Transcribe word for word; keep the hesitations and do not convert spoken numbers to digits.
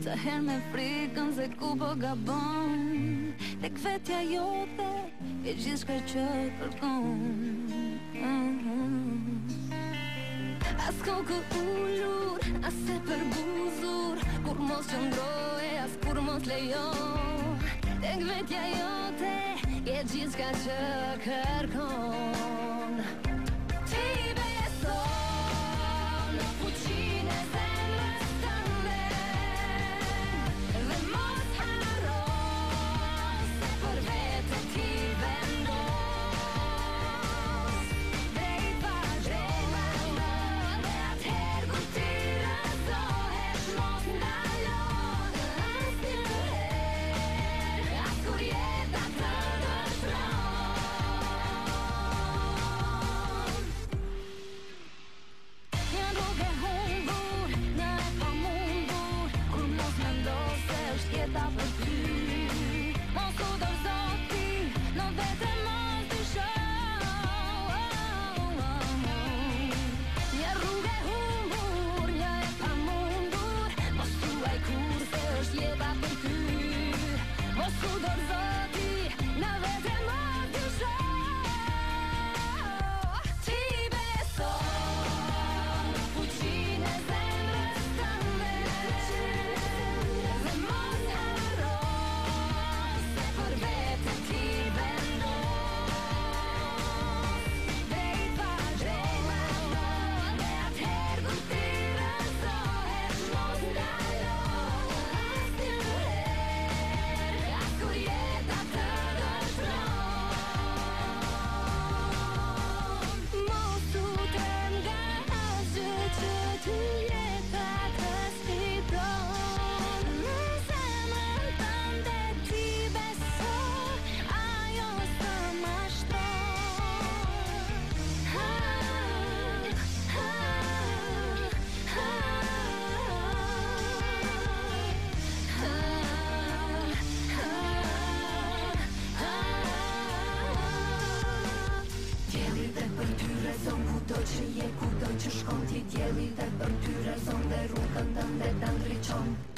Sa her me frikën se ku po gabon, tek vetja jote e gjithçka që kërkon. As kokë ullur, as e përbuzur, kur mos qëndroje, as kur mos lejo. Tek vetja jote e gjithçka që kërkon. Ti beso në fuqinë e zemrës tënde, dhe mos harro se për vete ti vendos. Drejt pa drejt dhe atëherë kur ti rëzohesh, mos ndalo asnjëherë, as kur jeta të dëshmon. Një rrugë e humbur, një e pamundur, kur mos mendos se është jeta për ty. Mos u dorëzo ti, në vete mos dysho. Një rrugë e humbur, një e pamundur, mos thuaj kur se është jeta për ty. Mos u dorëzo ti, në vete mos dysho. Ti beso në fuqinë e zemrës tënde, dhe mos harro se për vete ti vendos. Drejt pa drejt dhe atëherë kur ti rëzohesh, mos ndalo asnjëherë, as kur jeta të dëshmon. Mos u trem nga asgjë që ty jeta të sfiton. Në zemrën tënde ti beso, ajo s'të mashton. Ha, ha, ha, Dielli dhe për ty rezon kudo që je, kudo që shkon ti. Dielli dhe për ty rezon dhe rrugën tënde ta ndriçon.